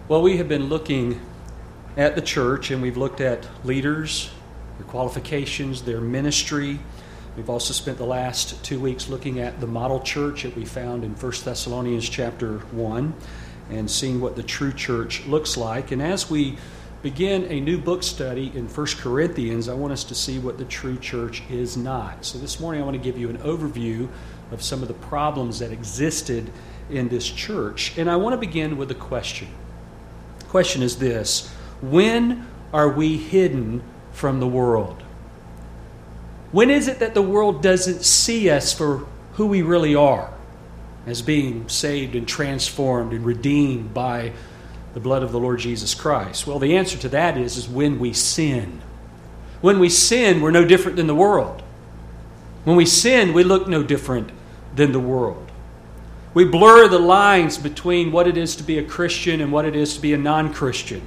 Well, we have been looking at the church, and we've looked at leaders, their qualifications, their ministry. We've also spent the last 2 weeks looking at the model church that we found in 1 Thessalonians chapter 1 and seeing what the true church looks like. And as we begin a new book study in 1 Corinthians, I want us to see what the true church is not. So this morning I want to give you an overview of some of the problems that existed in this church. And I want to begin with a question. The question is this: when are we hidden from the world? When is it that the world doesn't see us for who we really are, as being saved and transformed and redeemed by the blood of the Lord Jesus Christ? Well, the answer to that is when we sin. When we sin, we're no different than the world. When we sin, we look no different than the world. We blur the lines between what it is to be a Christian and what it is to be a non-Christian.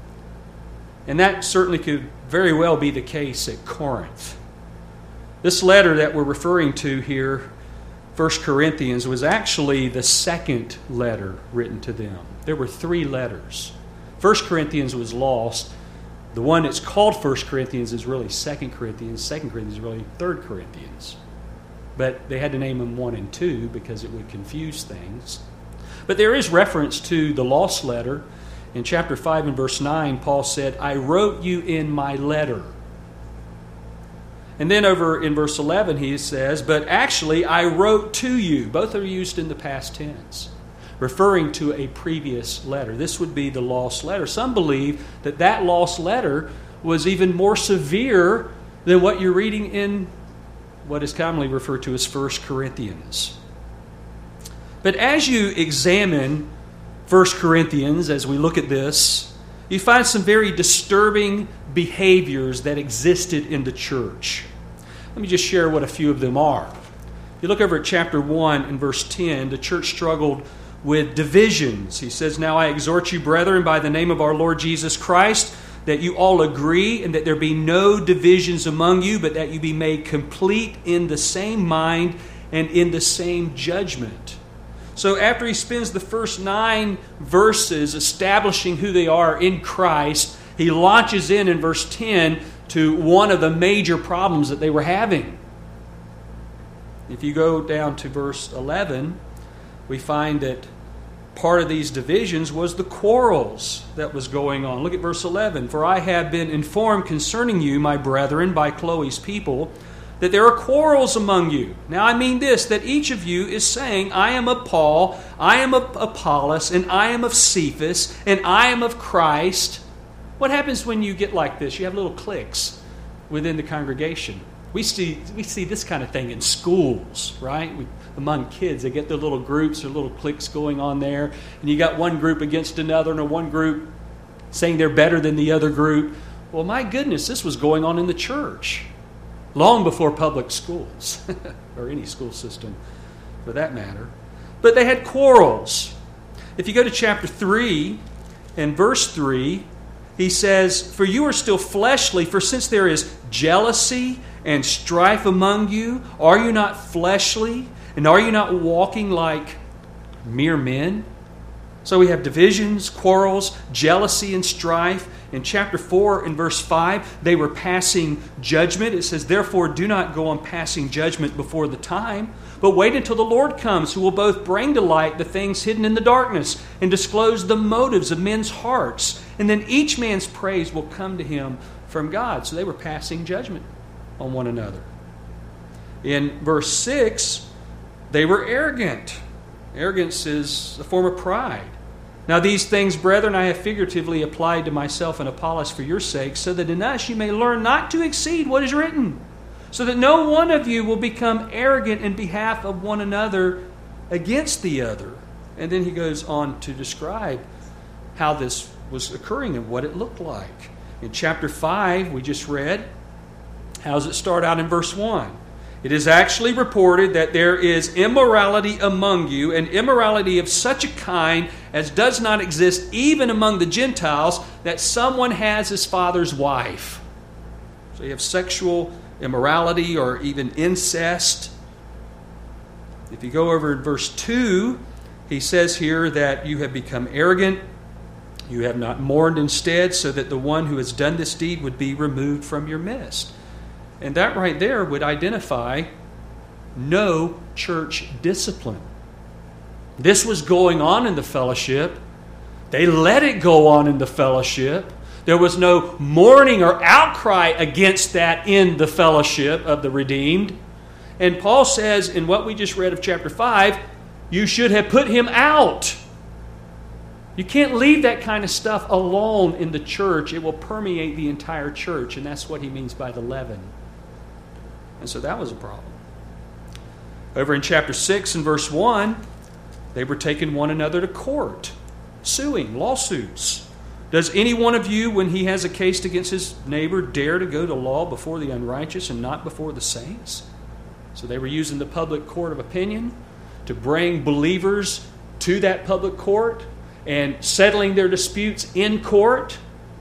And that certainly could very well be the case at Corinth. This letter that we're referring to here, 1 Corinthians, was actually the second letter written to them. There were 3 letters. 1 Corinthians was lost. The one that's called 1 Corinthians is really 2 Corinthians. 2 Corinthians is really 3 Corinthians. But they had to name them 1 and 2 because it would confuse things. But there is reference to the lost letter. In chapter 5 and verse 9, Paul said, "I wrote you in my letter." And then over in verse 11 he says, "But actually I wrote to you." Both are used in the past tense, referring to a previous letter. This would be the lost letter. Some believe that that lost letter was even more severe than what you're reading in what is commonly referred to as 1 Corinthians. But as you examine 1 Corinthians, as we look at this, you find some very disturbing behaviors that existed in the church. Let me just share what a few of them are. If you look over at chapter 1 and verse 10, the church struggled with divisions. He says, "Now I exhort you, brethren, by the name of our Lord Jesus Christ, that you all agree and that there be no divisions among you, but that you be made complete in the same mind and in the same judgment." So after he spends the first 9 verses establishing who they are in Christ, he launches in verse 10 to one of the major problems that they were having. If you go down to verse 11, we find that part of these divisions was the quarrels that was going on. Look at verse 11. "For I have been informed concerning you, my brethren, by Chloe's people, that there are quarrels among you. Now I mean this, that each of you is saying, I am of Paul, I am of Apollos, and I am of Cephas, and I am of Christ." What happens when you get like this? You have little cliques within the congregation. We see this kind of thing in schools, right? Among kids, they get their little groups or little cliques going on there. And you got one group against another, and one group saying they're better than the other group. Well, my goodness, this was going on in the church long before public schools, or any school system for that matter. But they had quarrels. If you go to chapter 3 and verse 3, he says, "For you are still fleshly, for since there is jealousy and strife among you, are you not fleshly? And are you not walking like mere men?" So we have divisions, quarrels, jealousy, and strife. In chapter 4 and verse 5, they were passing judgment. It says, "Therefore do not go on passing judgment before the time, but wait until the Lord comes, who will both bring to light the things hidden in the darkness and disclose the motives of men's hearts. And then each man's praise will come to him from God." So they were passing judgment on one another. In verse 6, they were arrogant. Arrogance is a form of pride. "Now these things, brethren, I have figuratively applied to myself and Apollos for your sake, so that in us you may learn not to exceed what is written, so that no one of you will become arrogant in behalf of one another against the other." And then he goes on to describe how this was occurring and what it looked like. In chapter 5, we just read, how does it start out in verse 1? "It is actually reported that there is immorality among you, and immorality of such a kind as does not exist even among the Gentiles, that someone has his father's wife." So you have sexual immorality or even incest. If you go over in verse 2, he says here that you have become arrogant. You have not mourned instead, so that the one who has done this deed would be removed from your midst. And that right there would identify no church discipline. This was going on in the fellowship. They let it go on in the fellowship. There was no mourning or outcry against that in the fellowship of the redeemed. And Paul says in what we just read of chapter 5, you should have put him out. You can't leave that kind of stuff alone in the church. It will permeate the entire church, and that's what he means by the leaven. And so that was a problem. Over in chapter 6 and verse 1, they were taking one another to court, suing, lawsuits. Does any one of you, when he has a case against his neighbor, dare to go to law before the unrighteous and not before the saints? So they were using the public court of opinion to bring believers to that public court and settling their disputes in court.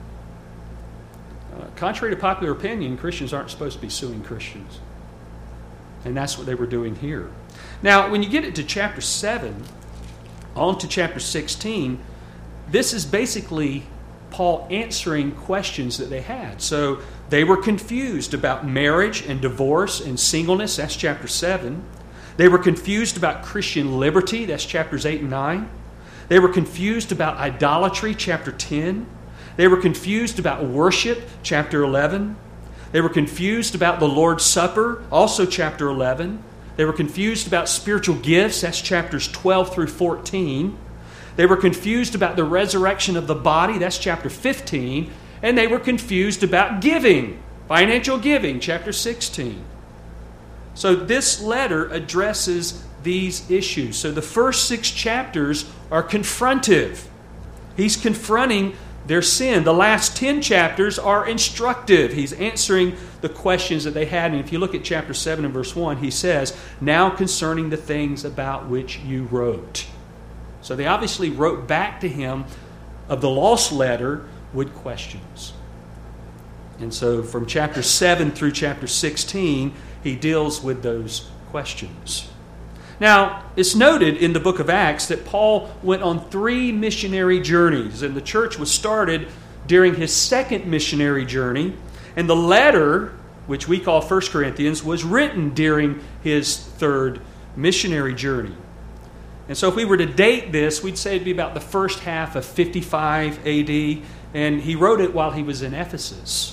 Contrary to popular opinion, Christians aren't supposed to be suing Christians. And that's what they were doing here. Now, when you get into chapter 7, on to chapter 16, this is basically Paul answering questions that they had. So they were confused about marriage and divorce and singleness. That's chapter 7. They were confused about Christian liberty. That's chapters 8 and 9. They were confused about idolatry, chapter 10. They were confused about worship, chapter 11. They were confused about the Lord's Supper, also chapter 11. They were confused about spiritual gifts, that's chapters 12 through 14. They were confused about the resurrection of the body, that's chapter 15. And they were confused about giving, financial giving, chapter 16. So this letter addresses these issues. So the first 6 chapters are confrontive. He's confronting their sin. The last 10 chapters are instructive. He's answering the questions that they had. And if you look at chapter 7 and verse 1, he says, now concerning the things about which you wrote. So they obviously wrote back to him of the lost letter with questions. And so from chapter 7 through chapter 16, he deals with those questions. Now, it's noted in the book of Acts that Paul went on 3 missionary journeys, and the church was started during his second missionary journey, and the letter, which we call 1 Corinthians, was written during his third missionary journey. And so if we were to date this, we'd say it'd be about the first half of 55 AD, and he wrote it while he was in Ephesus.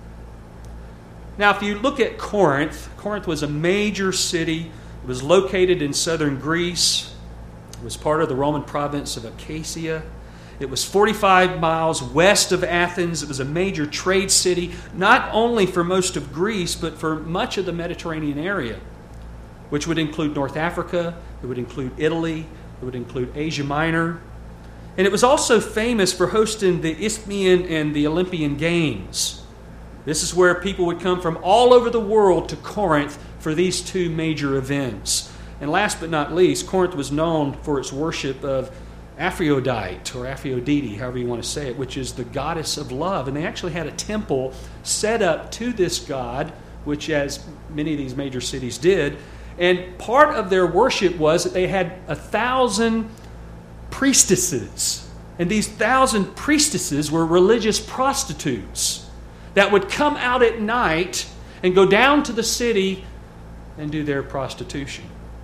Now, if you look at Corinth, Corinth was a major city. It was located in southern Greece. It was part of the Roman province of Achaia. It was 45 miles west of Athens. It was a major trade city, not only for most of Greece, but for much of the Mediterranean area, which would include North Africa, it would include Italy, it would include Asia Minor. And it was also famous for hosting the Isthmian and the Olympian Games. This is where people would come from all over the world to Corinth for these 2 major events. And last but not least, Corinth was known for its worship of Aphrodite, or Aphrodite, however you want to say it, which is the goddess of love. And they actually had a temple set up to this god, which, as many of these major cities did. And part of their worship was that they had 1,000 priestesses. And these 1,000 priestesses were religious prostitutes that would come out at night and go down to the city and do their prostitution.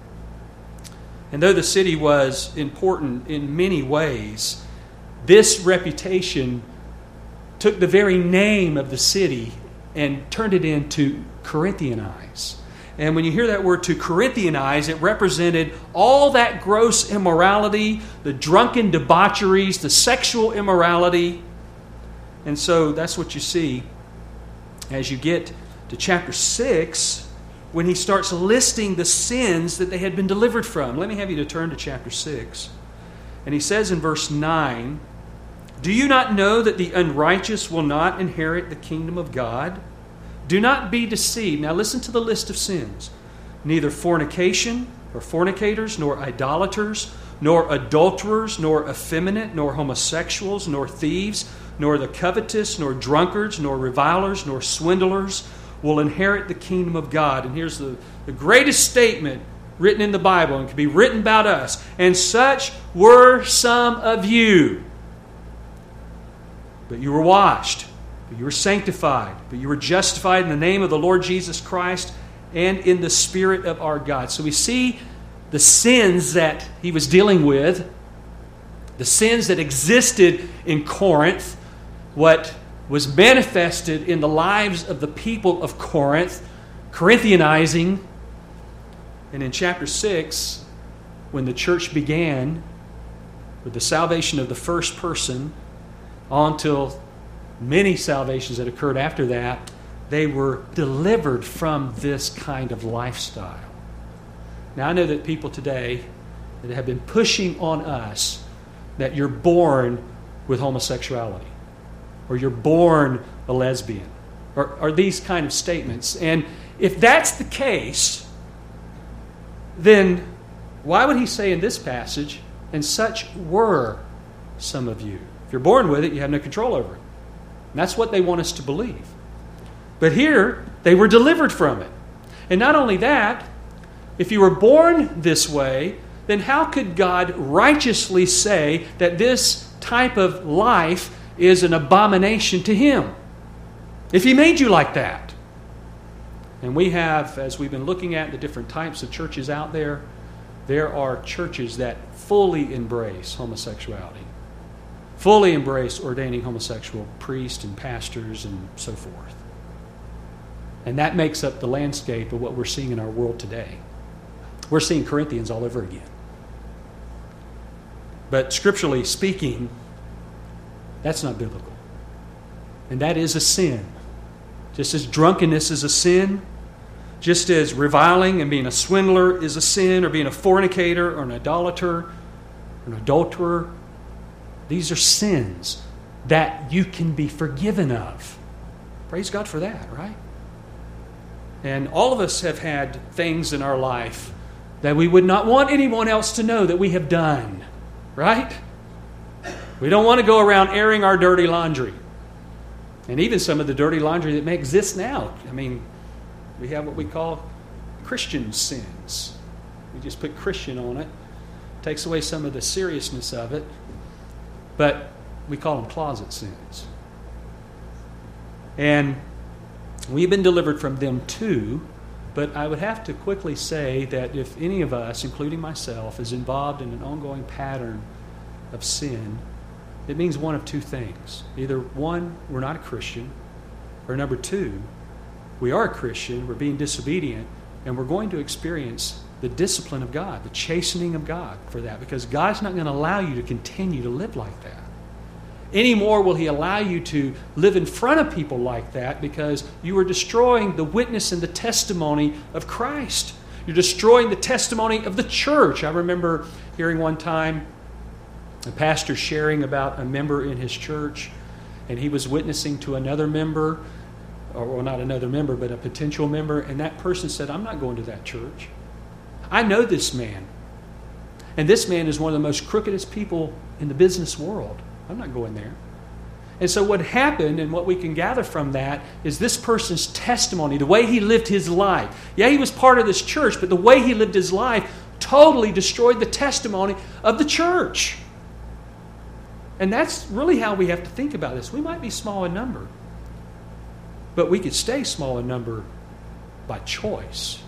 And though the city was important in many ways, this reputation took the very name of the city and turned it into Corinthianize. And when you hear that word, to Corinthianize, it represented all that gross immorality, the drunken debaucheries, the sexual immorality. And so that's what you see as you get to chapter 6, when he starts listing the sins that they had been delivered from. Let me have you to turn to chapter 6. And he says in verse 9, do you not know that the unrighteous will not inherit the kingdom of God? Do not be deceived. Now listen to the list of sins. Neither fornication, or fornicators, nor idolaters, nor adulterers, nor effeminate, nor homosexuals, nor thieves, nor the covetous, nor drunkards, nor revilers, nor swindlers will inherit the kingdom of God. And here's the greatest statement written in the Bible, and can be written about us. And such were some of you. but you were washed, but you were sanctified, but you were justified in the name of the Lord Jesus Christ and in the Spirit of our God. So we see the sins that he was dealing with, the sins that existed in Corinth, what was manifested in the lives of the people of Corinth, Corinthianizing. And in chapter 6, when the church began with the salvation of the first person, on till many salvations that occurred after that, they were delivered from this kind of lifestyle. Now, I know that people today that have been pushing on us that you're born with homosexuality, or you're born a lesbian, or these kind of statements. And if that's the case, then why would he say in this passage, and such were some of you? If you're born with it, you have no control over it. And that's what they want us to believe. But here, they were delivered from it. And not only that, if you were born this way, then how could God righteously say that this type of life is an abomination to Him? If He made you like that. And we have, as we've been looking at the different types of churches out there, there are churches that fully embrace homosexuality, fully embrace ordaining homosexual priests and pastors and so forth. And that makes up the landscape of what we're seeing in our world today. We're seeing Corinthians all over again. But scripturally speaking, that's not biblical. And that is a sin. Just as drunkenness is a sin, just as reviling and being a swindler is a sin, or being a fornicator or an idolater or an adulterer, these are sins that you can be forgiven of. Praise God for that, right? And all of us have had things in our life that we would not want anyone else to know that we have done, right? We don't want to go around airing our dirty laundry. And even some of the dirty laundry that may exist now. I mean, we have what we call Christian sins. We just put Christian on it. Takes away some of the seriousness of it. But we call them closet sins. And we've been delivered from them too. But I would have to quickly say that if any of us, including myself, is involved in an ongoing pattern of sin, it means one of two things. Either one, we're not a Christian, or number two, we are a Christian, we're being disobedient, and we're going to experience the discipline of God, the chastening of God for that, because God's not going to allow you to continue to live like that. Any more will He allow you to live in front of people like that, because you are destroying the witness and the testimony of Christ. You're destroying the testimony of the church. I remember hearing one time a pastor sharing about a member in his church, and he was witnessing to another member, or not another member, but a potential member, and that person said, "I'm not going to that church. I know this man, and this man is one of the most crookedest people in the business world. I'm not going there." And so what happened, and what we can gather from that, is this person's testimony, the way he lived his life. Yeah, he was part of this church, but the way he lived his life totally destroyed the testimony of the church. And that's really how we have to think about this. We might be small in number, but we could stay small in number by choice.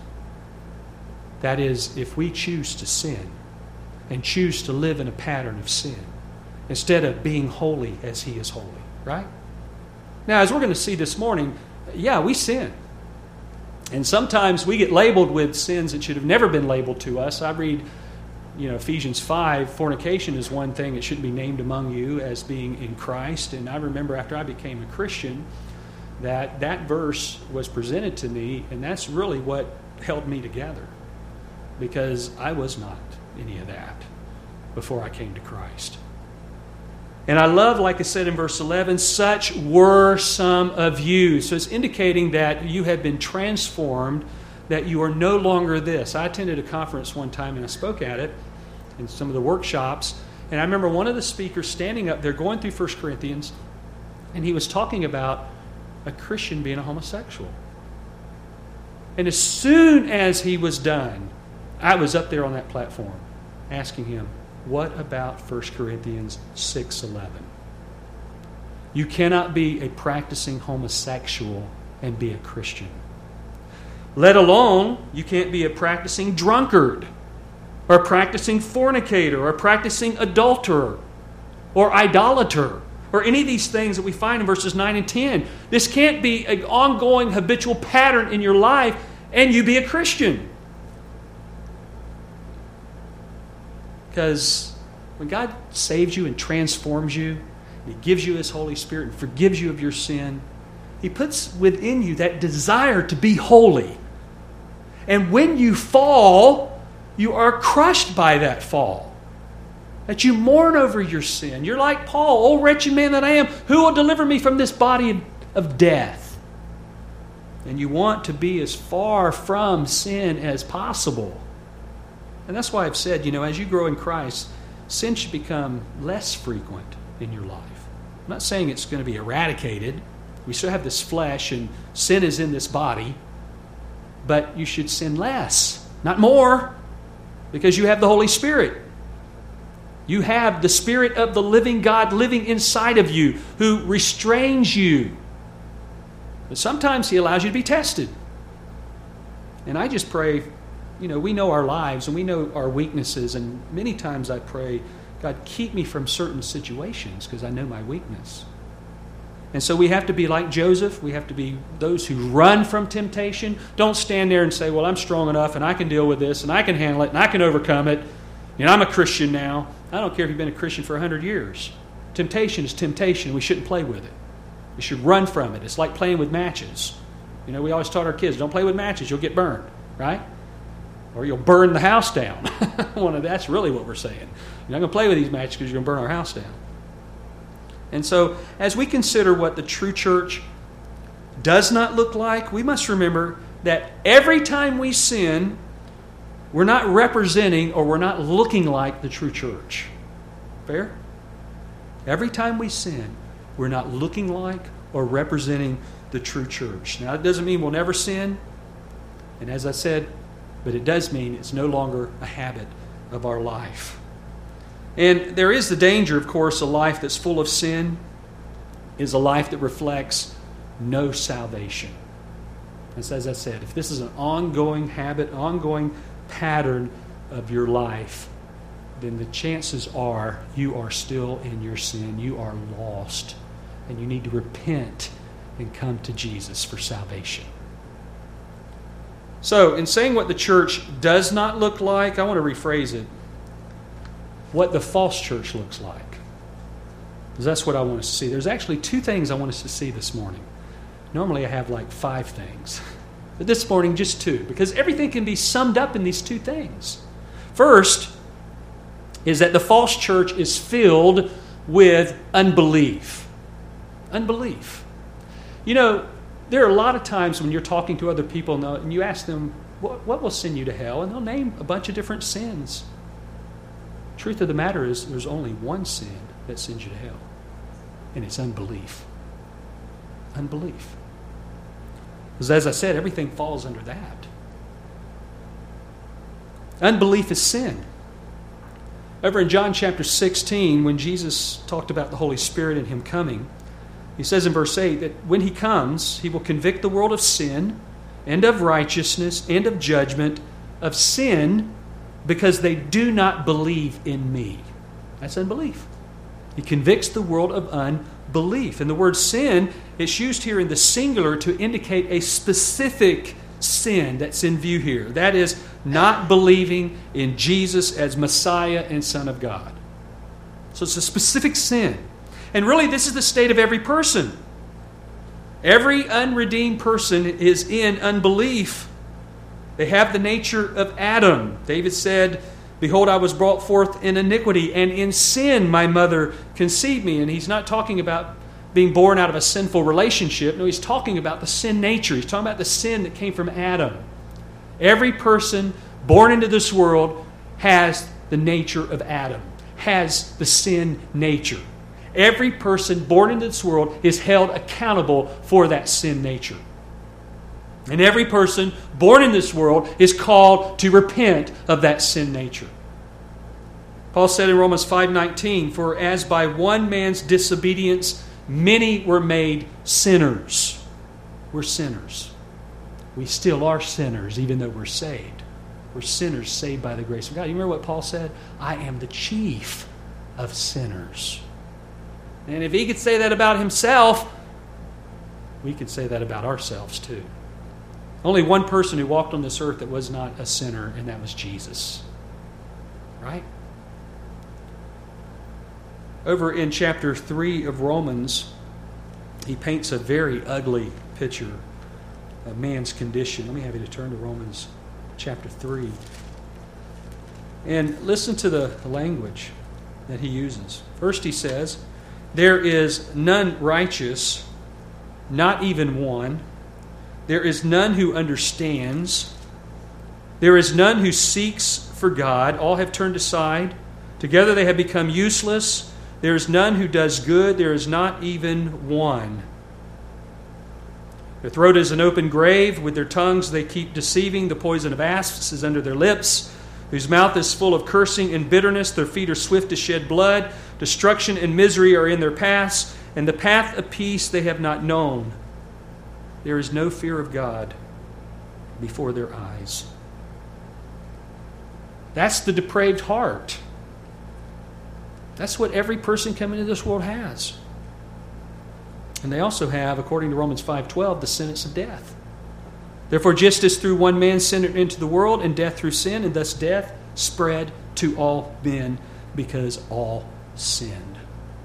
That is, if we choose to sin and choose to live in a pattern of sin instead of being holy as He is holy, right? Now, as we're going to see this morning, yeah, we sin. And sometimes we get labeled with sins that should have never been labeled to us. I read Ephesians 5, fornication is one thing that shouldn't be named among you as being in Christ. And I remember after I became a Christian that verse was presented to me, and that's really what held me together, because I was not any of that before I came to Christ. And I love, like I said in verse 11, such were some of you. So it's indicating that you have been transformed, that you are no longer this. I attended a conference one time and I spoke at it in some of the workshops. And I remember one of the speakers standing up there going through 1 Corinthians, and he was talking about a Christian being a homosexual. And as soon as he was done, I was up there on that platform asking him, what about 1 Corinthians 6:11? You cannot be a practicing homosexual and be a Christian. Let alone, you can't be a practicing drunkard, or a practicing fornicator, or a practicing adulterer, or idolater, or any of these things that we find in verses 9 and 10. This can't be an ongoing habitual pattern in your life and you be a Christian. Because when God saves you and transforms you, and He gives you His Holy Spirit and forgives you of your sin, He puts within you that desire to be holy. And when you fall, you are crushed by that fall. That you mourn over your sin. You're like Paul, "O wretched man that I am, who will deliver me from this body of death?" And you want to be as far from sin as possible. And that's why I've said, as you grow in Christ, sin should become less frequent in your life. I'm not saying it's going to be eradicated. We still have this flesh and sin is in this body. But you should sin less, not more, because you have the Holy Spirit. You have the Spirit of the living God living inside of you who restrains you. But sometimes He allows you to be tested. And I just pray, we know our lives and we know our weaknesses. And many times I pray, God, keep me from certain situations because I know my weakness. And so we have to be like Joseph. We have to be those who run from temptation. Don't stand there and say, "Well, I'm strong enough and I can deal with this and I can handle it and I can overcome it. I'm a Christian now." I don't care if you've been a Christian for 100 years. Temptation is temptation. We shouldn't play with it. We should run from it. It's like playing with matches. We always taught our kids, don't play with matches. You'll get burned, right? Or you'll burn the house down. That's really what we're saying. You're not going to play with these matches because you're going to burn our house down. And so, as we consider what the true church does not look like, we must remember that every time we sin, we're not representing or we're not looking like the true church. Fair? Every time we sin, we're not looking like or representing the true church. Now, it doesn't mean we'll never sin. And as I said, but it does mean it's no longer a habit of our life. And there is the danger, of course, a life that's full of sin is a life that reflects no salvation. As I said, if this is an ongoing habit, ongoing pattern of your life, then the chances are you are still in your sin. You are lost. And you need to repent and come to Jesus for salvation. So, in saying what the church does not look like, I want to rephrase it. What the false church looks like. Because that's what I want us to see. There's actually 2 things I want us to see this morning. Normally I have like 5 things. But this morning, just 2. Because everything can be summed up in these 2 things. First is that the false church is filled with unbelief. Unbelief. There are a lot of times when you're talking to other people and you ask them, what will send you to hell? And they'll name a bunch of different sins. Truth of the matter is there's only one sin that sends you to hell. And it's unbelief. Unbelief. Because as I said, everything falls under that. Unbelief is sin. Over in John chapter 16, when Jesus talked about the Holy Spirit and Him coming, He says in verse 8 that when He comes, He will convict the world of sin and of righteousness and of judgment, of sin because they do not believe in Me. That's unbelief. He convicts the world of unbelief. And the word sin is used here in the singular to indicate a specific sin that's in view here. That is, not believing in Jesus as Messiah and Son of God. So it's a specific sin. And really, this is the state of every person. Every unredeemed person is in unbelief. They have the nature of Adam. David said, "Behold, I was brought forth in iniquity, and in sin my mother conceived me." And he's not talking about being born out of a sinful relationship. No, he's talking about the sin nature. He's talking about the sin that came from Adam. Every person born into this world has the nature of Adam, has the sin nature. Every person born into this world is held accountable for that sin nature. And every person born in this world is called to repent of that sin nature. Paul said in Romans 5:19, "For as by one man's disobedience many were made sinners. We're sinners. We still are sinners, even though we're saved. We're sinners saved by the grace of God. You remember what Paul said? I am the chief of sinners. And if he could say that about himself, we could say that about ourselves too. Only one person who walked on this earth that was not a sinner, and that was Jesus. Right? Over in chapter 3 of Romans, he paints a very ugly picture of man's condition. Let me have you to turn to Romans chapter 3. And listen to the language that he uses. First he says, there is none righteous, not even one. There is none who understands. There is none who seeks for God. All have turned aside. Together they have become useless. There is none who does good. There is not even one. Their throat is an open grave. With their tongues they keep deceiving. The poison of asps is under their lips, whose mouth is full of cursing and bitterness. Their feet are swift to shed blood. Destruction and misery are in their paths, and the path of peace they have not known. There is no fear of God before their eyes. That's the depraved heart. That's what every person coming into this world has. And they also have, according to Romans 5:12, the sentence of death. Therefore, just as through one man sin entered into the world, and death through sin, and thus death spread to all men because all sinned.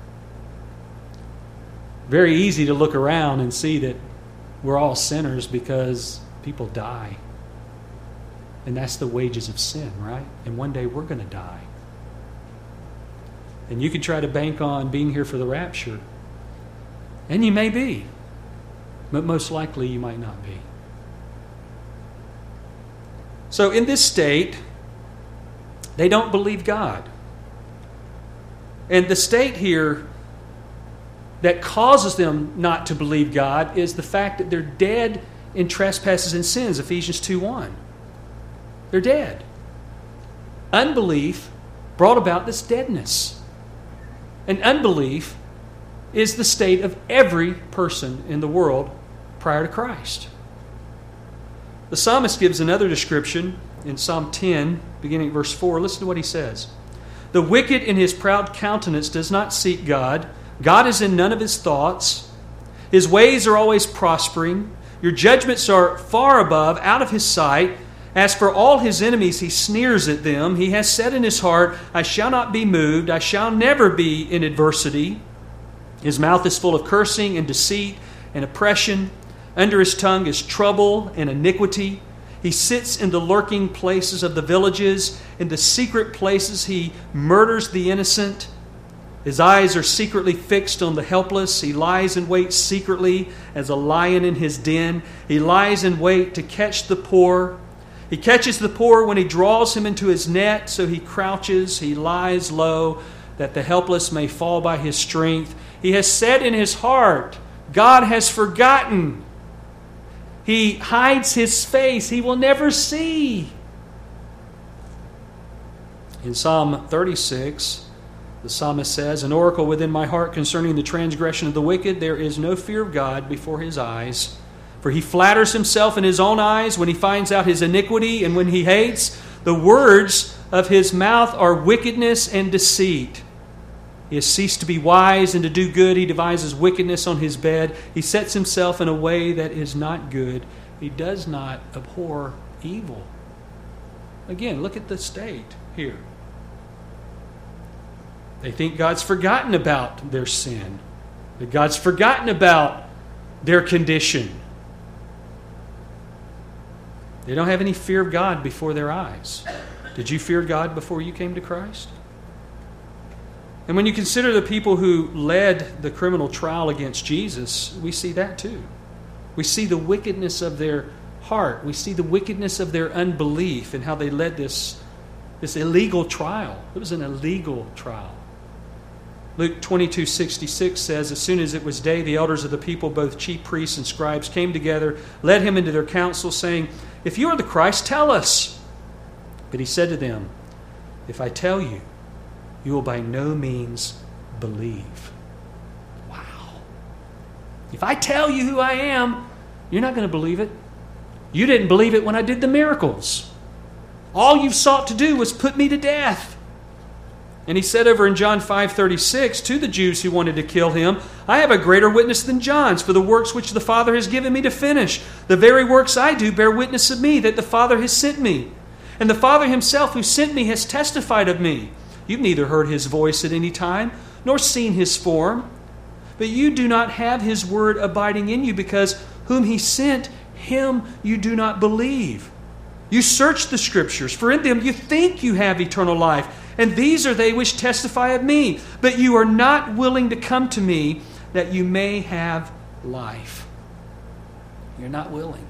Very easy to look around and see that we're all sinners because people die. And that's the wages of sin, right? And one day we're going to die. And you can try to bank on being here for the rapture. And you may be. But most likely you might not be. So in this state, they don't believe God. And the state here that causes them not to believe God is the fact that they're dead in trespasses and sins, Ephesians 2:1. They're dead. Unbelief brought about this deadness. And unbelief is the state of every person in the world prior to Christ. The psalmist gives another description in Psalm 10, beginning at verse 4. Listen to what he says. The wicked in his proud countenance does not seek God. God is in none of his thoughts. His ways are always prospering. Your judgments are far above, out of his sight. As for all his enemies, he sneers at them. He has said in his heart, I shall not be moved. I shall never be in adversity. His mouth is full of cursing and deceit and oppression. Under his tongue is trouble and iniquity. He sits in the lurking places of the villages. In the secret places he murders the innocent. His eyes are secretly fixed on the helpless. He lies in wait secretly as a lion in his den. He lies in wait to catch the poor. He catches the poor when he draws him into his net, so he crouches, he lies low, that the helpless may fall by his strength. He has said in his heart, God has forgotten. He hides his face, he will never see. In Psalm 36, the psalmist says, an oracle within my heart concerning the transgression of the wicked, there is no fear of God before his eyes. For he flatters himself in his own eyes when he finds out his iniquity, and when he hates, the words of his mouth are wickedness and deceit. He has ceased to be wise and to do good. He devises wickedness on his bed. He sets himself in a way that is not good. He does not abhor evil. Again, look at the state here. They think God's forgotten about their sin, that God's forgotten about their condition. They don't have any fear of God before their eyes. Did you fear God before you came to Christ? And when you consider the people who led the criminal trial against Jesus, we see that too. We see the wickedness of their heart. We see the wickedness of their unbelief and how they led this illegal trial. It was an illegal trial. Luke 22:66 says, as soon as it was day, the elders of the people, both chief priests and scribes, came together, led him into their council, saying, if you are the Christ, tell us. But he said to them, if I tell you, you will by no means believe. Wow. If I tell you who I am, you're not going to believe it. You didn't believe it when I did the miracles. All you've sought to do was put me to death. And he said over in John 5:36 to the Jews who wanted to kill him, I have a greater witness than John's, for the works which the Father has given me to finish. The very works I do bear witness of me, that the Father has sent me. And the Father himself who sent me has testified of me. You've neither heard his voice at any time, nor seen his form. But you do not have his word abiding in you, because whom he sent, him you do not believe. You search the Scriptures, for in them you think you have eternal life, and these are they which testify of me. But you are not willing to come to me, that you may have life. You're not willing.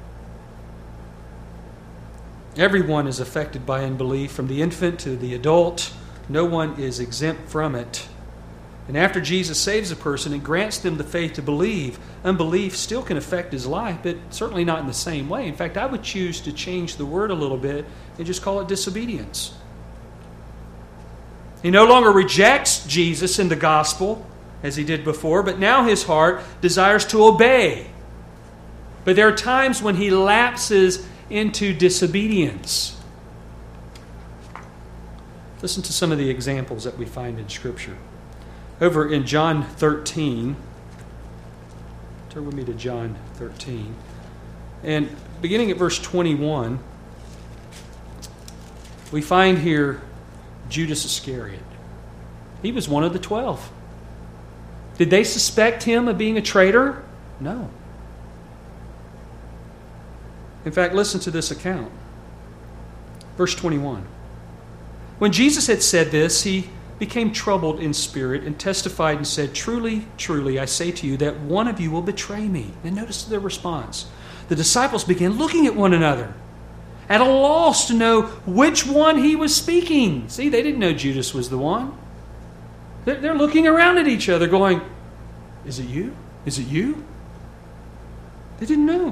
Everyone is affected by unbelief, from the infant to the adult. No one is exempt from it. And after Jesus saves a person and grants them the faith to believe, unbelief still can affect his life, but certainly not in the same way. In fact, I would choose to change the word a little bit and just call it disobedience. He no longer rejects Jesus in the gospel as he did before, but now his heart desires to obey. But there are times when he lapses into disobedience. Listen to some of the examples that we find in Scripture. Over in John 13, turn with me to John 13, and beginning at verse 21, we find here Judas Iscariot. He was one of the 12. Did they suspect him of being a traitor? No. In fact, listen to this account. Verse 21. When Jesus had said this, he became troubled in spirit and testified and said, Truly, truly, I say to you that one of you will betray me. And notice their response. The disciples began looking at one another, at a loss to know which one he was speaking. See, they didn't know Judas was the one. They're looking around at each other going, Is it you? Is it you? They didn't know.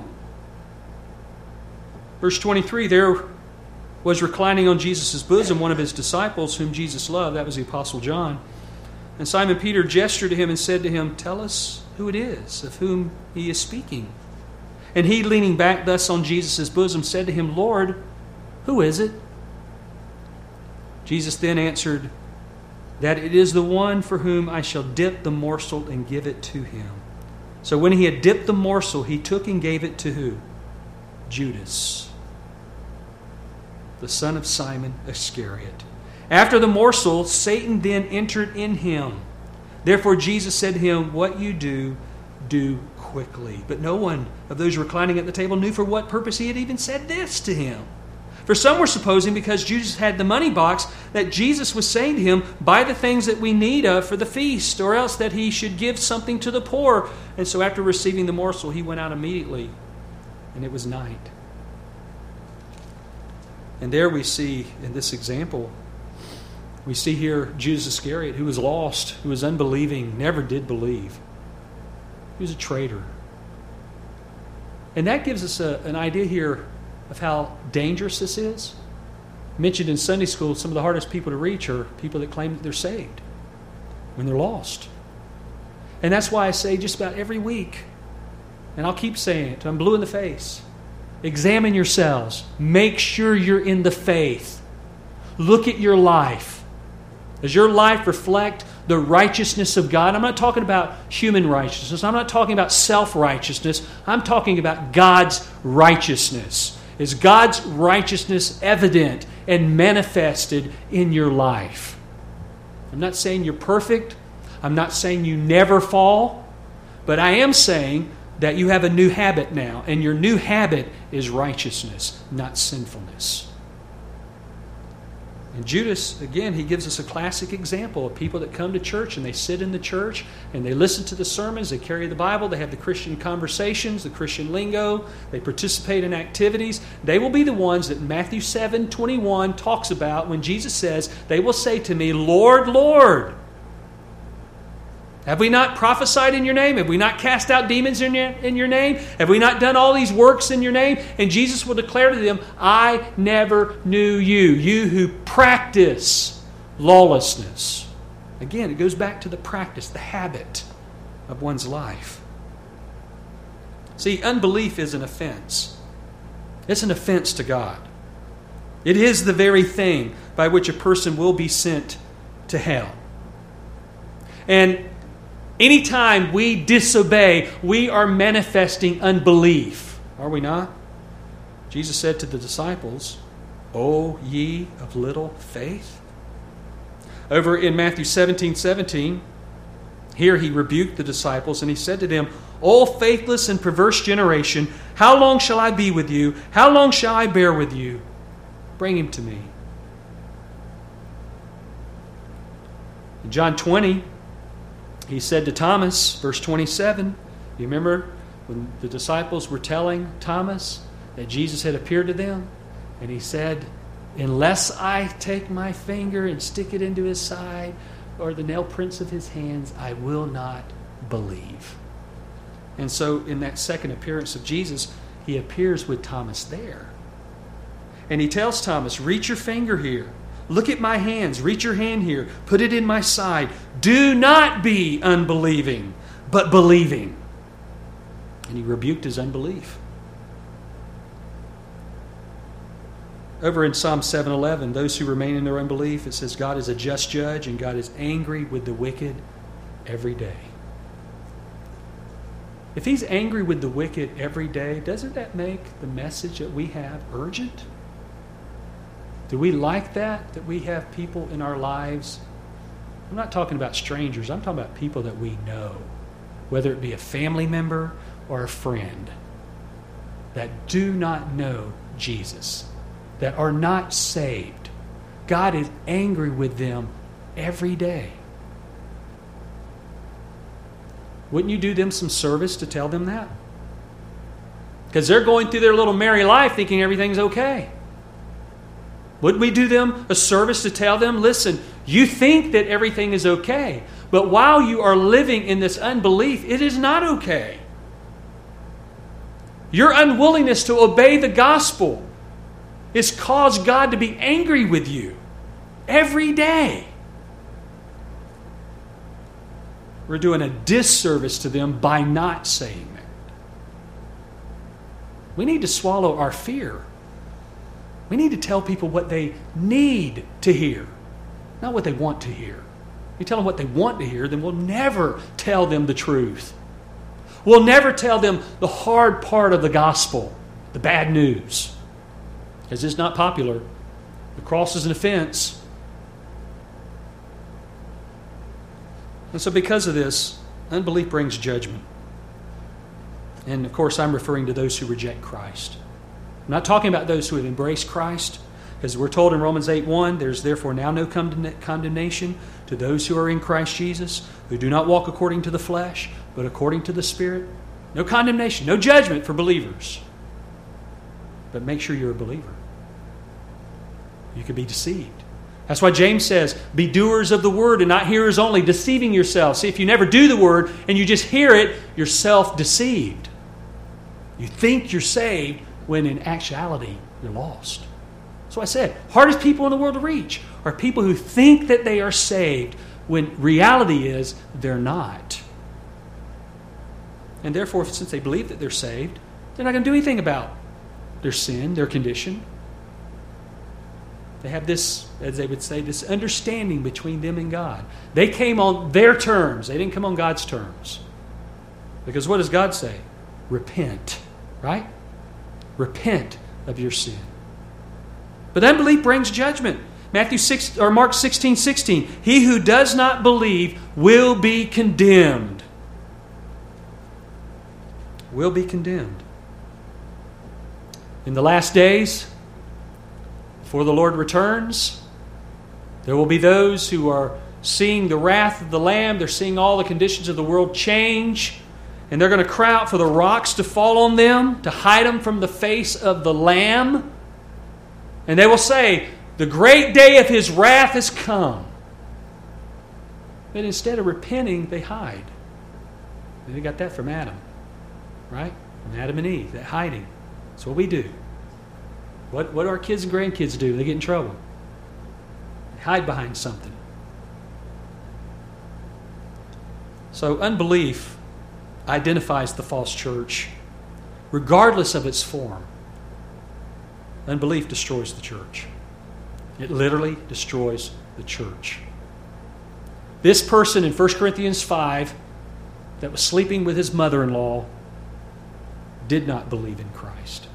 Verse 23, there was reclining on Jesus' bosom one of his disciples whom Jesus loved. That was the Apostle John. And Simon Peter gestured to him and said to him, Tell us who it is of whom he is speaking. And he, leaning back thus on Jesus' bosom, said to him, Lord, who is it? Jesus then answered, That it is the one for whom I shall dip the morsel and give it to him. So when he had dipped the morsel, he took and gave it to who? Judas, the son of Simon Iscariot. After the morsel, Satan then entered in him. Therefore Jesus said to him, What you do, do quickly. But no one of those reclining at the table knew for what purpose he had even said this to him. For some were supposing, because Judas had the money box, that Jesus was saying to him, Buy the things that we need of for the feast, or else that he should give something to the poor. And so after receiving the morsel, he went out immediately, and it was night. And there we see, in this example, we see here Judas Iscariot, who was lost, who was unbelieving, never did believe. He was a traitor. And that gives us an idea here of how dangerous this is. Mentioned in Sunday school, some of the hardest people to reach are people that claim that they're saved when they're lost. And that's why I say just about every week, and I'll keep saying it till I'm blue in the face, examine yourselves. Make sure you're in the faith. Look at your life. Does your life reflect the righteousness of God? I'm not talking about human righteousness. I'm not talking about self-righteousness. I'm talking about God's righteousness. Is God's righteousness evident and manifested in your life? I'm not saying you're perfect. I'm not saying you never fall. But I am saying that you have a new habit now, and your new habit is righteousness, not sinfulness. And Judas, again, he gives us a classic example of people that come to church and they sit in the church and they listen to the sermons, they carry the Bible, they have the Christian conversations, the Christian lingo, they participate in activities. They will be the ones that Matthew 7:21 talks about when Jesus says, They will say to me, Lord, Lord, have we not prophesied in your name? Have we not cast out demons in your name? Have we not done all these works in your name? And Jesus will declare to them, I never knew you, you who practice lawlessness. Again, it goes back to the practice, the habit of one's life. See, unbelief is an offense. It's an offense to God. It is the very thing by which a person will be sent to hell. And anytime we disobey, we are manifesting unbelief. Are we not? Jesus said to the disciples, "O ye of little faith." Over in Matthew 17:17, here he rebuked the disciples and he said to them, "O faithless and perverse generation, how long shall I be with you? How long shall I bear with you? Bring him to me." In John 20, he said to Thomas, verse 27, you remember when the disciples were telling Thomas that Jesus had appeared to them? And he said, "Unless I take my finger and stick it into his side or the nail prints of his hands, I will not believe." And so in that second appearance of Jesus, he appears with Thomas there. And he tells Thomas, "Reach your finger here. Look at my hands. Reach your hand here. Put it in my side. Do not be unbelieving, but believing." And he rebuked his unbelief. Over in Psalm 7:11, those who remain in their unbelief, it says God is a just judge and God is angry with the wicked every day. If he's angry with the wicked every day, doesn't that make the message that we have urgent? Do we like that we have people in our lives? I'm not talking about strangers. I'm talking about people that we know, whether it be a family member or a friend, that do not know Jesus, that are not saved. God is angry with them every day. Wouldn't you do them some service to tell them that? Because they're going through their little merry life thinking everything's okay. Wouldn't we do them a service to tell them, listen, you think that everything is okay, but while you are living in this unbelief, it is not okay. Your unwillingness to obey the gospel has caused God to be angry with you every day. We're doing a disservice to them by not saying that. We need to swallow our fear. We need to tell people what they need to hear, not what they want to hear. You tell them what they want to hear, then we'll never tell them the truth. We'll never tell them the hard part of the gospel, the bad news. Because it's not popular. The cross is an offense. And so because of this, unbelief brings judgment. And of course, I'm referring to those who reject Christ. I'm not talking about those who have embraced Christ, because we're told in Romans 8:1, there's therefore now no condemnation to those who are in Christ Jesus, who do not walk according to the flesh, but according to the Spirit. No condemnation, no judgment for believers. But make sure you're a believer. You could be deceived. That's why James says, be doers of the word and not hearers only, deceiving yourselves. See, if you never do the word and you just hear it, you're self-deceived. You think you're saved when in actuality you're lost. So I said, hardest people in the world to reach are people who think that they are saved when reality is they're not. And therefore, since they believe that they're saved, they're not going to do anything about their sin, their condition. They have this, as they would say, this understanding between them and God. They came on their terms. They didn't come on God's terms. Because what does God say? Repent. Right? Repent of your sin. But unbelief brings judgment. Mark 16:16. He who does not believe will be condemned. Will be condemned. In the last days, before the Lord returns, there will be those who are seeing the wrath of the Lamb. They're seeing all the conditions of the world change. And they're going to cry out for the rocks to fall on them, to hide them from the face of the Lamb. And they will say, the great day of His wrath has come. But instead of repenting, they hide. And they got that from Adam. Right? From Adam and Eve, that hiding. That's what we do. What do our kids and grandkids do when they get in trouble? They hide behind something. So unbelief identifies the false church regardless of its form. Unbelief destroys the church. It literally destroys the church. This person in 1 Corinthians 5 that was sleeping with his mother-in-law did not believe in Christ.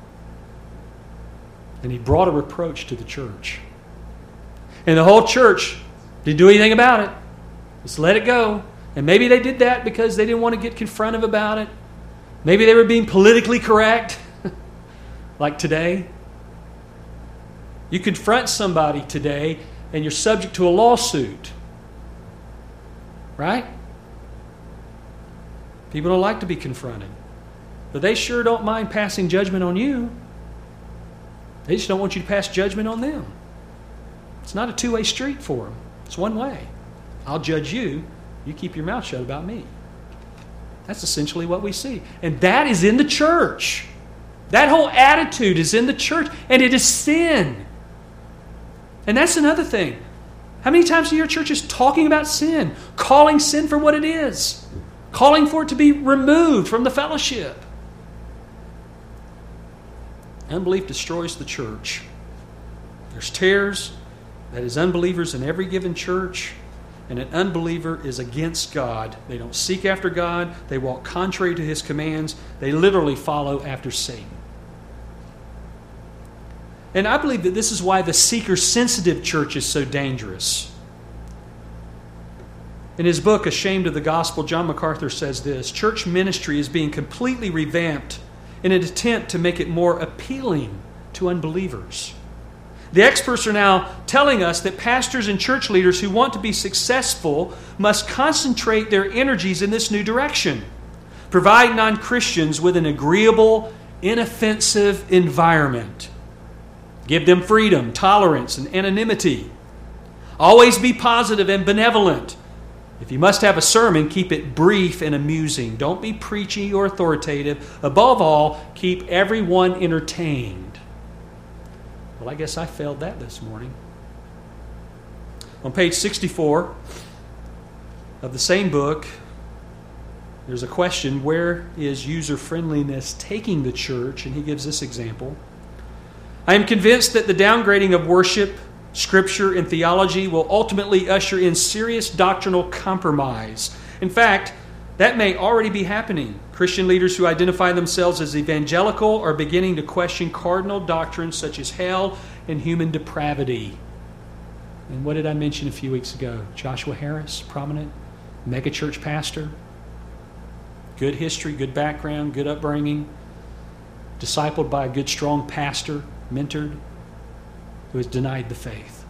And he brought a reproach to the church. And the whole church didn't do anything about it. Just let it go. And maybe they did that because they didn't want to get confrontive about it. Maybe they were being politically correct, like today. You confront somebody today and you're subject to a lawsuit. Right? People don't like to be confronted. But they sure don't mind passing judgment on you. They just don't want you to pass judgment on them. It's not a two-way street for them. It's one way. I'll judge you. You keep your mouth shut about me. That's essentially what we see. And that is in the church. That whole attitude is in the church. And it is sin. And that's another thing. How many times do your churches talking about sin? Calling sin for what it is. Calling for it to be removed from the fellowship. Unbelief destroys the church. There's tares, that is unbelievers in every given church, and an unbeliever is against God. They don't seek after God. They walk contrary to His commands. They literally follow after Satan. And I believe that this is why the seeker-sensitive church is so dangerous. In his book, Ashamed of the Gospel, John MacArthur says this: church ministry is being completely revamped in an attempt to make it more appealing to unbelievers. The experts are now telling us that pastors and church leaders who want to be successful must concentrate their energies in this new direction. Provide non-Christians with an agreeable, inoffensive environment. Give them freedom, tolerance, and anonymity. Always be positive and benevolent. If you must have a sermon, keep it brief and amusing. Don't be preachy or authoritative. Above all, keep everyone entertained. Well, I guess I failed that this morning. On page 64 of the same book, there's a question: where is user-friendliness taking the church? And he gives this example. I am convinced that the downgrading of worship, Scripture, and theology will ultimately usher in serious doctrinal compromise. In fact, that may already be happening. Christian leaders who identify themselves as evangelical are beginning to question cardinal doctrines such as hell and human depravity. And what did I mention a few weeks ago? Joshua Harris, prominent megachurch pastor. Good history, good background, good upbringing. Discipled by a good, strong pastor, mentored, who has denied the faith.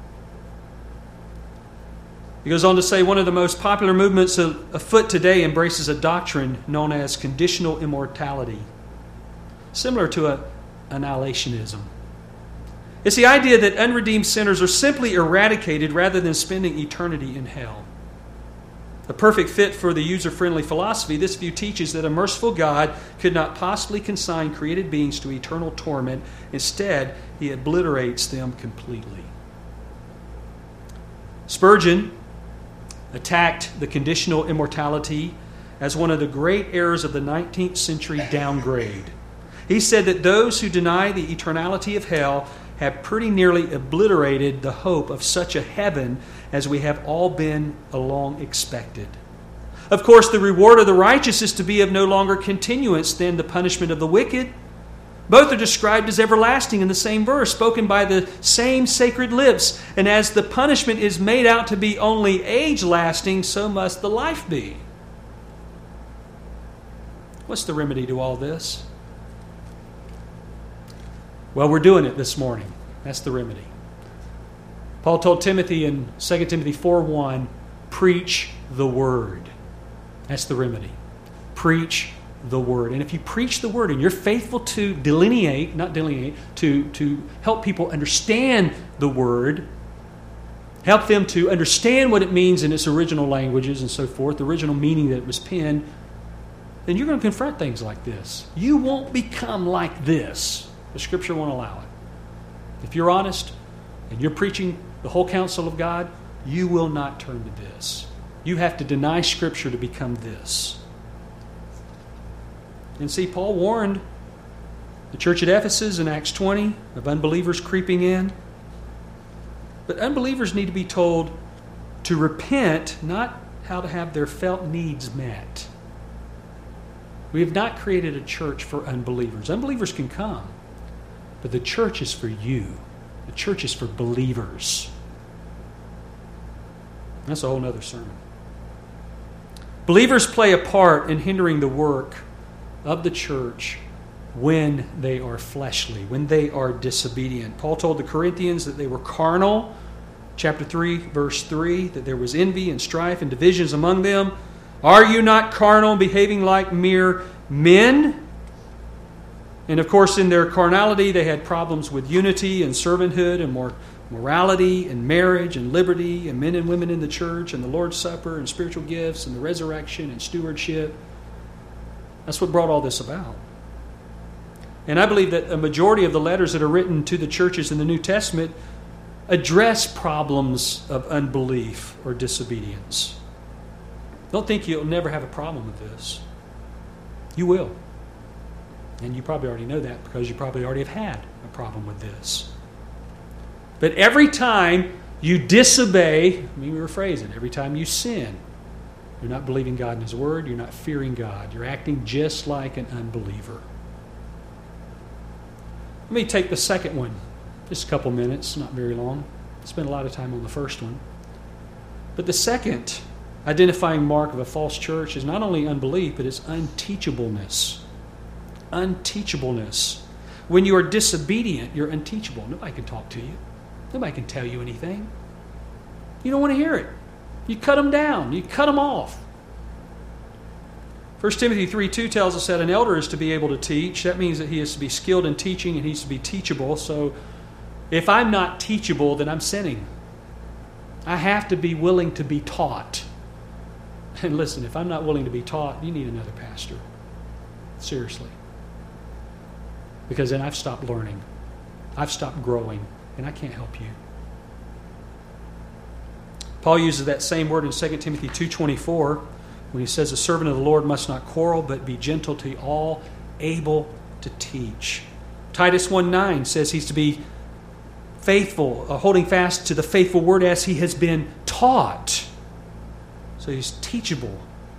He goes on to say, one of the most popular movements afoot today embraces a doctrine known as conditional immortality, similar to annihilationism. It's the idea that unredeemed sinners are simply eradicated rather than spending eternity in hell. A perfect fit for the user-friendly philosophy, this view teaches that a merciful God could not possibly consign created beings to eternal torment. Instead, He obliterates them completely. Spurgeon attacked the conditional immortality as one of the great errors of the 19th century downgrade. He said that those who deny the eternality of hell have pretty nearly obliterated the hope of such a heaven as we have all been long expected. Of course, the reward of the righteous is to be of no longer continuance than the punishment of the wicked. Both are described as everlasting in the same verse, spoken by the same sacred lips. And as the punishment is made out to be only age-lasting, so must the life be. What's the remedy to all this? Well, we're doing it this morning. That's the remedy. Paul told Timothy in 2 Timothy 4:1, preach the word. That's the remedy. Preach the word. And if you preach the word and you're faithful to to help people understand the word, help them to understand what it means in its original languages and so forth, the original meaning that it was penned, then you're going to confront things like this. You won't become like this. The Scripture won't allow it. If you're honest and you're preaching the whole counsel of God, you will not turn to this. You have to deny Scripture to become this. And see, Paul warned the church at Ephesus in Acts 20 of unbelievers creeping in. But unbelievers need to be told to repent, not how to have their felt needs met. We have not created a church for unbelievers. Unbelievers can come, but the church is for you. The church is for believers. That's a whole other sermon. Believers play a part in hindering the work of the church when they are fleshly, when they are disobedient. Paul told the Corinthians that they were carnal. Chapter 3, verse 3, that there was envy and strife and divisions among them. Are you not carnal, behaving like mere men? And of course, in their carnality, they had problems with unity and servanthood and morality and marriage and liberty and men and women in the church and the Lord's Supper and spiritual gifts and the resurrection and stewardship. That's what brought all this about. And I believe that a majority of the letters that are written to the churches in the New Testament address problems of unbelief or disobedience. Don't think you'll never have a problem with this. You will. And you probably already know that because you probably already have had a problem with this. But every time you disobey, let me rephrase it, every time you sin, you're not believing God in His Word, you're not fearing God, you're acting just like an unbeliever. Let me take the second one. Just a couple minutes, not very long. Spent a lot of time on the first one. But the second identifying mark of a false church is not only unbelief, but it's unteachableness. Unteachableness. When you are disobedient, you're unteachable. Nobody can talk to you. Nobody can tell you anything. You don't want to hear it. You cut them down. You cut them off. 1 Timothy 3:2 tells us that an elder is to be able to teach. That means that he is to be skilled in teaching and he's to be teachable. So if I'm not teachable, then I'm sinning. I have to be willing to be taught. And listen, if I'm not willing to be taught, you need another pastor. Seriously. Because then I've stopped learning. I've stopped growing, and I can't help you. Paul uses that same word in 2 Timothy 2:24 when he says, a servant of the Lord must not quarrel, but be gentle to all, able to teach. Titus 1:9 says he's to be faithful, holding fast to the faithful word as he has been taught. So he's teachable.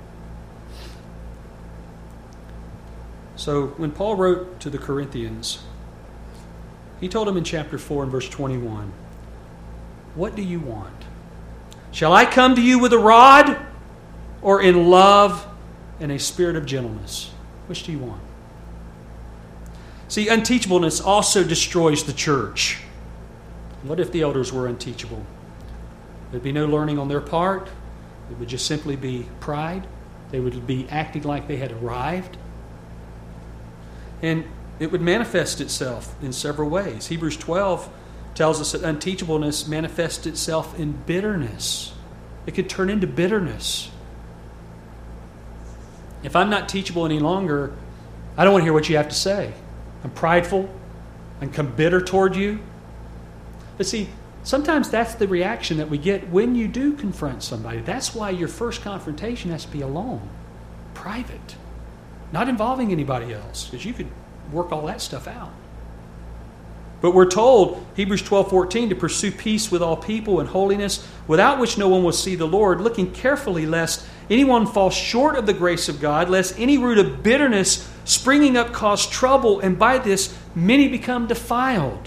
So when Paul wrote to the Corinthians, he told them in chapter 4 and verse 21, what do you want? Shall I come to you with a rod or in love and a spirit of gentleness? Which do you want? See, unteachableness also destroys the church. What if the elders were unteachable? There'd be no learning on their part. It would just simply be pride. They would be acting like they had arrived. And it would manifest itself in several ways. Hebrews 12 tells us that unteachableness manifests itself in bitterness. It could turn into bitterness. If I'm not teachable any longer, I don't want to hear what you have to say. I'm prideful. I become bitter toward you. But see, sometimes that's the reaction that we get when you do confront somebody. That's why your first confrontation has to be alone, private, not involving anybody else, because you could work all that stuff out. But we're told, Hebrews 12:14, to pursue peace with all people and holiness, without which no one will see the Lord, looking carefully lest anyone fall short of the grace of God, lest any root of bitterness springing up cause trouble, and by this many become defiled.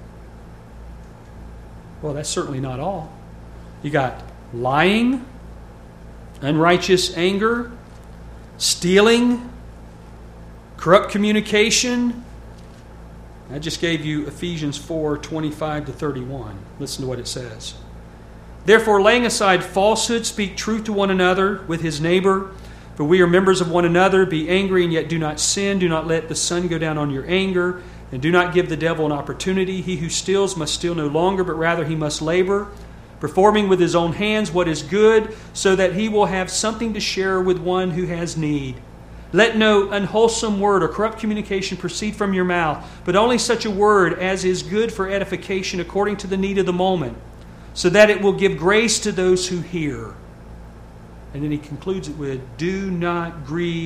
Well, that's certainly not all. You got lying, unrighteous anger, stealing, corrupt communication. I just gave you Ephesians 4:25-31. Listen to what it says. Therefore, laying aside falsehood, speak truth to one another with his neighbor. For we are members of one another. Be angry and yet do not sin. Do not let the sun go down on your anger. And do not give the devil an opportunity. He who steals must steal no longer, but rather he must labor, performing with his own hands what is good, so that he will have something to share with one who has need. Let no unwholesome word or corrupt communication proceed from your mouth, but only such a word as is good for edification according to the need of the moment, so that it will give grace to those who hear. And then he concludes it with, do not grieve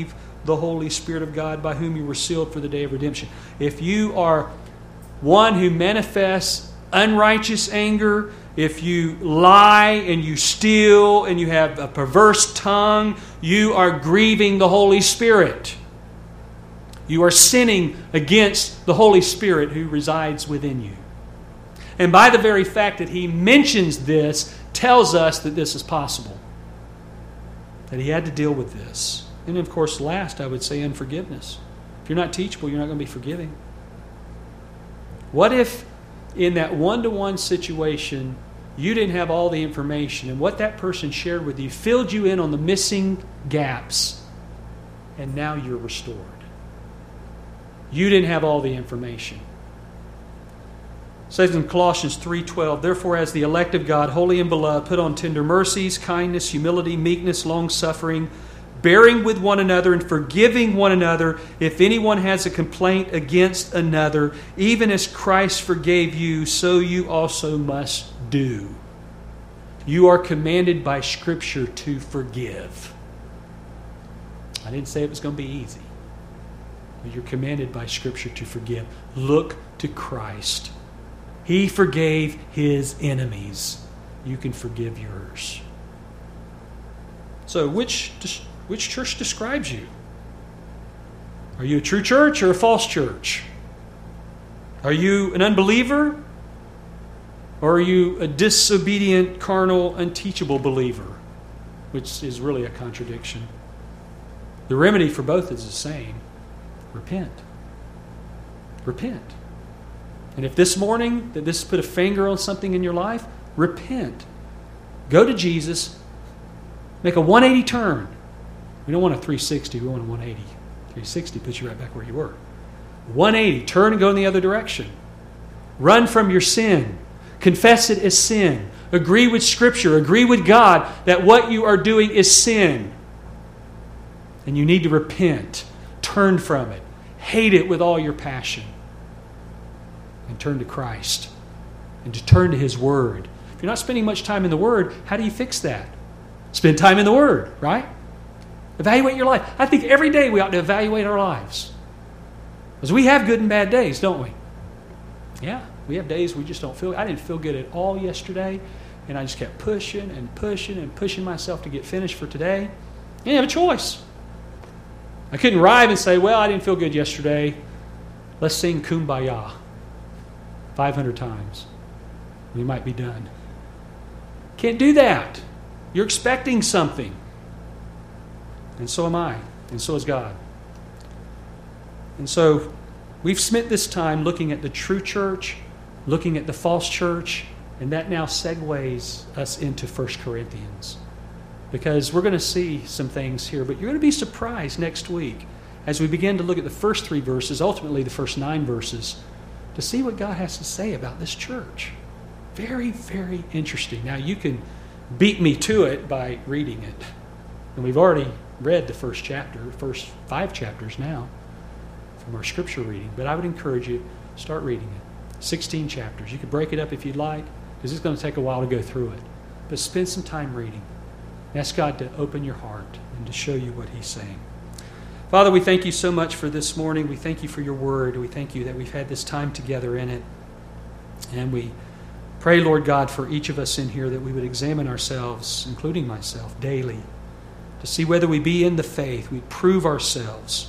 the Holy Spirit of God by whom you were sealed for the day of redemption. If you are one who manifests unrighteous anger, if you lie and you steal and you have a perverse tongue, you are grieving the Holy Spirit. You are sinning against the Holy Spirit who resides within you. And by the very fact that he mentions this, tells us that this is possible. That he had to deal with this. And of course, last, I would say unforgiveness. If you're not teachable, you're not going to be forgiving. What if in that one-to-one situation, you didn't have all the information, and what that person shared with you filled you in on the missing gaps, and now you're restored? You didn't have all the information. It says in Colossians 3:12, "Therefore, as the elect of God, holy and beloved, put on tender mercies, kindness, humility, meekness, long-suffering, bearing with one another and forgiving one another if anyone has a complaint against another. Even as Christ forgave you, so you also must do." You are commanded by Scripture to forgive. I didn't say it was going to be easy. But you're commanded by Scripture to forgive. Look to Christ. He forgave His enemies. You can forgive yours. So which church describes you? Are you a true church or a false church? Are you an unbeliever? Or are you a disobedient, carnal, unteachable believer? Which is really a contradiction. The remedy for both is the same. Repent. Repent. And if this morning that this put a finger on something in your life, repent. Go to Jesus. Make a 180 turn. We don't want a 360, we want a 180. 360 puts you right back where you were. 180, turn and go in the other direction. Run from your sin. Confess it as sin. Agree with Scripture. Agree with God that what you are doing is sin. And you need to repent. Turn from it. Hate it with all your passion. And turn to Christ. And to turn to His Word. If you're not spending much time in the Word, how do you fix that? Spend time in the Word, right? Evaluate your life. I think every day we ought to evaluate our lives. Because we have good and bad days, don't we? Yeah, we have days we just don't feel. I didn't feel good at all yesterday, and I just kept pushing and pushing and pushing myself to get finished for today. You didn't have a choice. I couldn't arrive and say, well, I didn't feel good yesterday. Let's sing Kumbaya 500 times. We might be done. Can't do that. You're expecting something. And so am I. And so is God. And so we've spent this time looking at the true church, looking at the false church, and that now segues us into 1 Corinthians. Because we're going to see some things here, but you're going to be surprised next week as we begin to look at the first 3 verses, ultimately the first 9 verses, to see what God has to say about this church. Very, very interesting. Now, you can beat me to it by reading it. And we've already read the first chapter, first 5 chapters now from our scripture reading. But I would encourage you, start reading it. 16 chapters. You can break it up if you'd like, because it's going to take a while to go through it. But spend some time reading. Ask God to open your heart and to show you what He's saying. Father, we thank You so much for this morning. We thank You for Your word. We thank You that we've had this time together in it. And we pray, Lord God, for each of us in here that we would examine ourselves, including myself, daily, to see whether we be in the faith. We prove ourselves.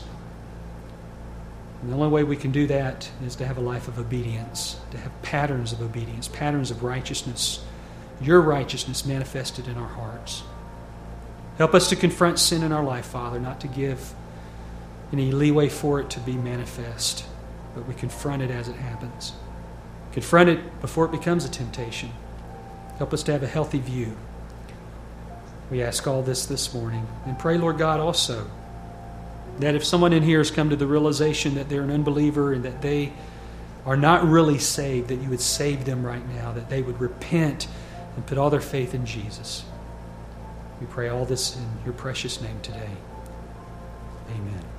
And the only way we can do that is to have a life of obedience, to have patterns of obedience, patterns of righteousness, Your righteousness manifested in our hearts. Help us to confront sin in our life, Father, not to give any leeway for it to be manifest, but we confront it as it happens. Confront it before it becomes a temptation. Help us to have a healthy view. We ask all this morning. And pray, Lord God, also that if someone in here has come to the realization that they're an unbeliever and that they are not really saved, that You would save them right now, that they would repent and put all their faith in Jesus. We pray all this in Your precious name today. Amen.